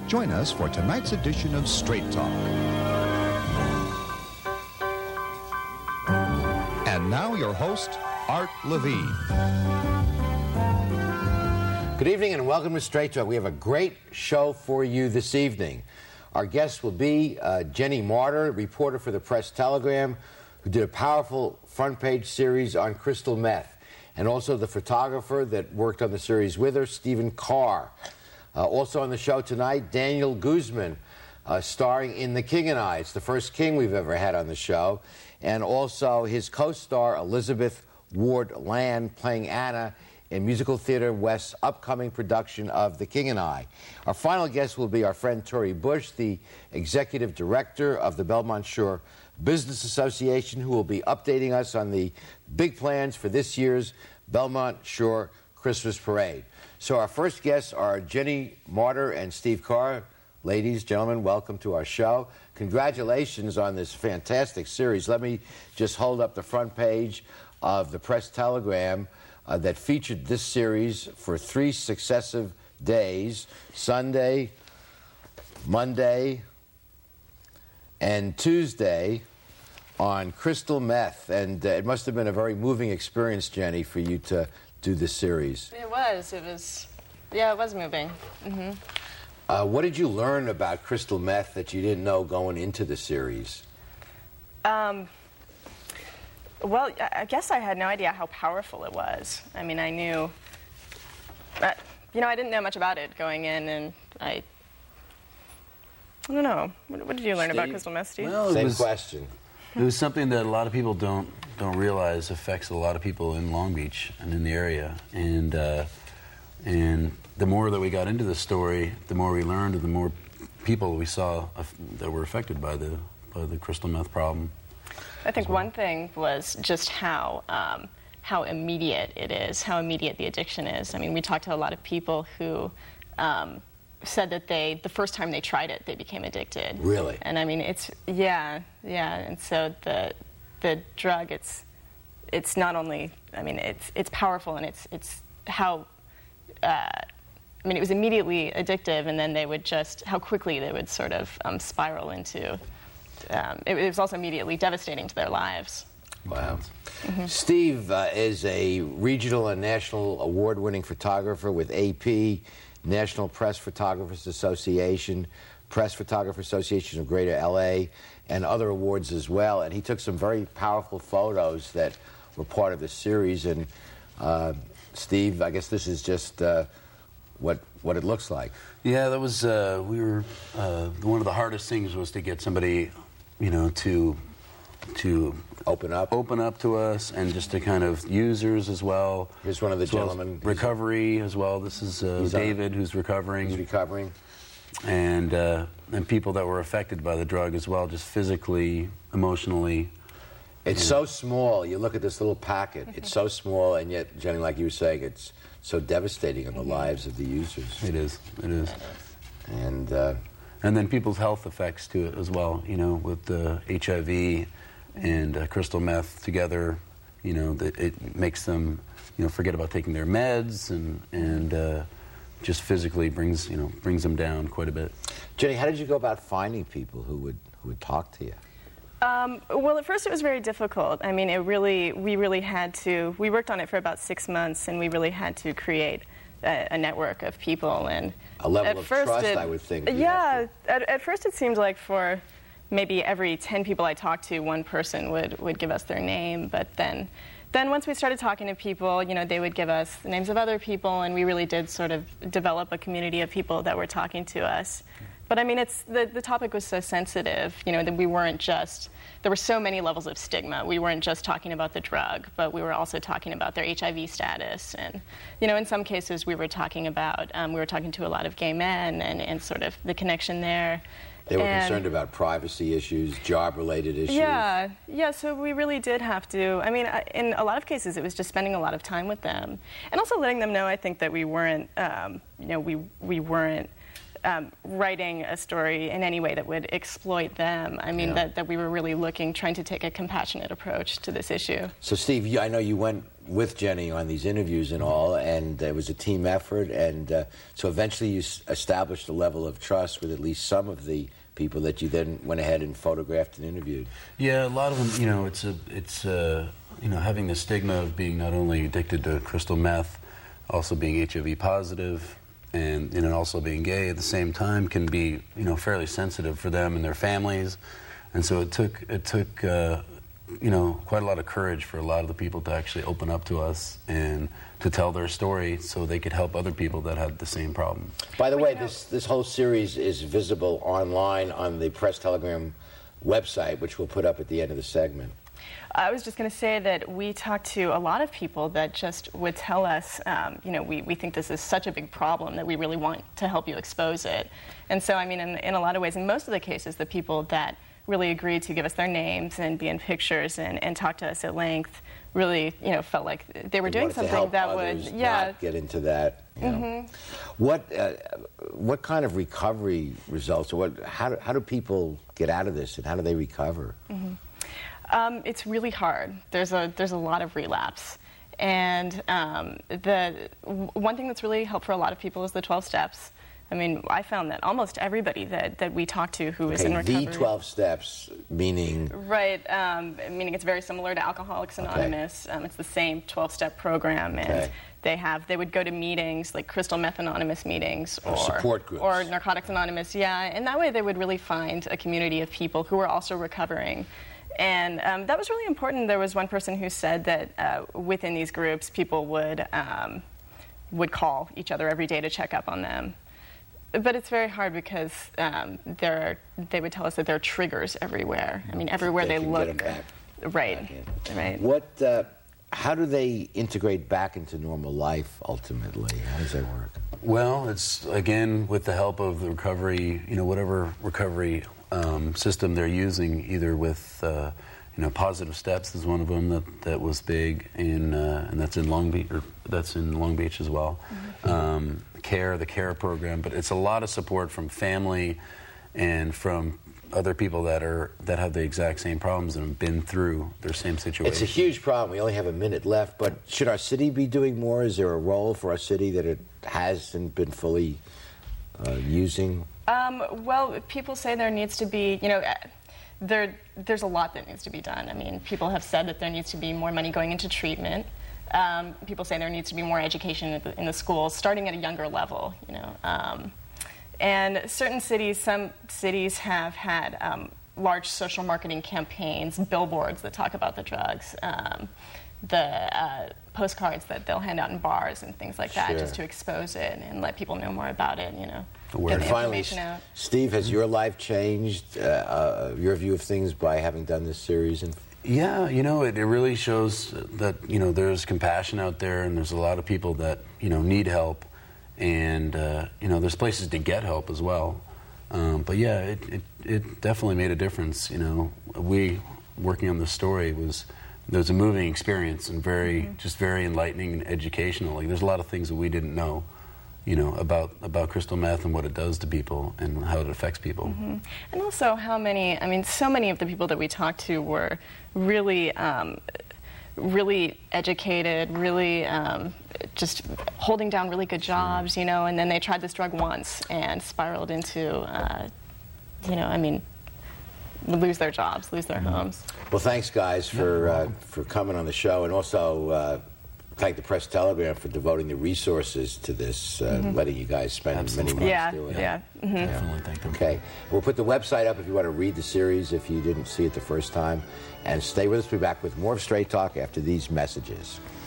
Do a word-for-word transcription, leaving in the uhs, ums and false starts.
Join us for tonight's edition of Straight Talk. And now your host, Art Levine. Good evening and welcome to Straight Talk. We have a great show for you this evening. Our guest will be uh, Jenny Martyr, reporter for the Press Telegram, who did a powerful front-page series on crystal meth, and also the photographer that worked on the series with her, Stephen Carr. Uh, also on the show tonight, Daniel Guzman, uh, starring in The King and I. It's the first King we've ever had on the show. And also his co-star, Elizabeth Ward Land, playing Anna in Musical Theater West's upcoming production of The King and I. Our final guest will be our friend Tory Bush, the executive director of the Belmont Shore Business Association, who will be updating us on the big plans for this year's Belmont Shore Christmas Parade. So our first guests are Jenny Martyr and Steve Carr. Ladies, gentlemen, welcome to our show. Congratulations on this fantastic series. Let me just hold up the front page of the Press Telegram uh, that featured this series for three successive days, Sunday, Monday, and Tuesday, on crystal meth. And uh, it must have been a very moving experience, Jenny, for you to do this series. It was. It was, yeah, it was moving. Mm-hmm. Uh, what did you learn about crystal meth that you didn't know going into the series? Um, well, I guess I had no idea how powerful it was. I mean, I knew, uh, you know, I didn't know much about it going in, and I, I don't know. What, what did you learn Steve? about crystal meth, Steve? Well, Same was, question. It was something that a lot of people don't don't realize affects a lot of people in Long Beach and in the area, and uh, and the more that we got into the story, the more we learned, and the more people we saw uh, that were affected by the by the crystal meth problem. I think well. one thing was just how um, how immediate it is, how immediate the addiction is. I mean, we talked to a lot of people who um, said that they, the first time they tried it, they became addicted. Really? And I mean, it's, yeah, yeah. And so the the drug, it's it's not only, I mean, it's it's powerful, and it's it's how, uh, I mean, it was immediately addictive, and then they would just, how quickly they would sort of um, spiral into, um, it, it was also immediately devastating to their lives. Wow. Mm-hmm. Steve uh, is a regional and national award-winning photographer with A P, National Press Photographers Association, Press Photographer Association of Greater L A, and other awards as well. And he took some very powerful photos that were part of the series. And uh, Steve, I guess this is just uh, what what it looks like. Yeah, that was uh, we were uh, one of the hardest things was to get somebody, you know, to to open up, open up to us, and just to kind of users as well. Here's one of the as well as gentlemen. Recovery as well. This is uh, David, who's recovering. He's recovering. And uh, and people that were affected by the drug as well, just physically, emotionally. It's so small. You look at this little packet. It's so small, and yet, Jenny, like you were saying, it's so devastating on the lives of the users. It is. It is. And uh, and then people's health effects to it as well. You know, with the H I V and uh, crystal meth together, you know, that it makes them, you know, forget about taking their meds, and and uh, just physically brings, you know, brings them down quite a bit. Jenny, how did you go about finding people who would who would talk to you? Um, well, at first it was very difficult. I mean, it really, we really had to, we worked on it for about six months, and we really had to create a, a network of people. And a level at of first trust, it, I would think. Yeah, at, at first it seemed like for maybe every ten people I talked to, one person would, would give us their name. But then, then once we started talking to people, you know, they would give us the names of other people, and we really did sort of develop a community of people that were talking to us. But I mean, it's the, the topic was so sensitive, you know, that we weren't just, there were so many levels of stigma. We weren't just talking about the drug, but we were also talking about their H I V status. And, you know, in some cases we were talking about, um, we were talking to a lot of gay men, and, and sort of the connection there. They were and, concerned about privacy issues, job-related issues. Yeah, yeah, so we really did have to, I mean, in a lot of cases it was just spending a lot of time with them. And also letting them know, I think, that we weren't, um, you know, we, we weren't, Um, writing a story in any way that would exploit them. I mean, yeah. that, that we were really looking, trying to take a compassionate approach to this issue. So, Steve, you, I know you went with Jenny on these interviews and all, and it was a team effort, and uh, so eventually you s- established a level of trust with at least some of the people that you then went ahead and photographed and interviewed. Yeah, a lot of them, you know, it's a, it's uh, you know, having the stigma of being not only addicted to crystal meth, also being H I V positive, and you know, also being gay at the same time can be, you know, fairly sensitive for them and their families, and so it took it took. Uh, you know, quite a lot of courage for a lot of the people to actually open up to us and to tell their story so they could help other people that had the same problem. By the way, this, this whole series is visible online on the Press Telegram website, which we'll put up at the end of the segment. I was just going to say that we talked to a lot of people that just would tell us, um, you know, we, we think this is such a big problem that we really want to help you expose it. And so, I mean, in, in a lot of ways, in most of the cases, the people that really agreed to give us their names and be in pictures and, and talk to us at length really, you know, felt like they were They doing wanted to something help that others would, yeah. not get into that. You know. Mm-hmm. What uh, what kind of recovery results, or what? How do, how do people get out of this, and how do they recover? Mm-hmm. Um, it's really hard. There's a there's a lot of relapse, and um, the w- one thing that's really helped for a lot of people is the twelve steps. I mean, I found that almost everybody that, that we talked to who is Okay, in recovery. the twelve steps, meaning? Right, um, meaning it's very similar to Alcoholics Anonymous. Okay. Um, it's the same twelve-step program, and okay. they have they would go to meetings like Crystal Meth Anonymous meetings, or, or support groups, or Narcotics Anonymous. Yeah, and that way they would really find a community of people who were also recovering. And um, that was really important. There was one person who said that uh, within these groups, people would um, would call each other every day to check up on them. But it's very hard because um, there are, they would tell us that there are triggers everywhere. I mean, everywhere they, they can look. Get them back. Right, Back right. What? Uh, how do they integrate back into normal life ultimately? How does that work? Well, it's again with the help of the recovery, you know, whatever recovery um, system they're using, either with uh, you know, Positive Steps is one of them that, that was big in, uh, and that's in Long Beach, or that's in Long Beach as well. Mm-hmm. Um, CARE, the CARE program, but it's a lot of support from family and from other people that are that have the exact same problems and have been through their same situation. It's a huge problem. We only have a minute left, but should our city be doing more? Is there a role for our city that it hasn't been fully uh, using? Um, well, people say there needs to be, you know, there there's a lot that needs to be done. I mean, people have said that there needs to be more money going into treatment. Um, people say there needs to be more education in the, in the schools, starting at a younger level, you know. Um, and certain cities, some cities have had um, large social marketing campaigns, billboards that talk about the drugs, um, the uh, postcards that they'll hand out in bars and things like that, Sure. just to expose it and let people know more about it, you know. Word. Get the And finally, information out. Steve, has your life changed, uh, uh, your view of things by having done this series? And Yeah, you know, it, it really shows that, you know, there's compassion out there and there's a lot of people that, you know, need help. And, uh, you know, there's places to get help as well. Um, but, yeah, it, it, it definitely made a difference, you know. We, working on this story, was there was a moving experience and very, mm-hmm. just very enlightening and educational. Like, there's a lot of things that we didn't know, you know, about, about crystal meth and what it does to people and how it affects people. Mm-hmm. And also how many, I mean, so many of the people that we talked to were really, um, really educated, really um, just holding down really good jobs, you know, and then they tried this drug once and spiraled into, uh, you know, I mean, lose their jobs, lose their Mm-hmm. homes. well, thanks, guys, for uh, for coming on the show, and also uh, thank the Press Telegram for devoting the resources to this, uh, Mm-hmm. letting you guys spend Absolutely. many months Yeah, doing it. yeah. Mm-hmm. Definitely thank them. Okay, we'll put the website up if you want to read the series if you didn't see it the first time. And stay with us. We'll be back with more of Straight Talk after these messages.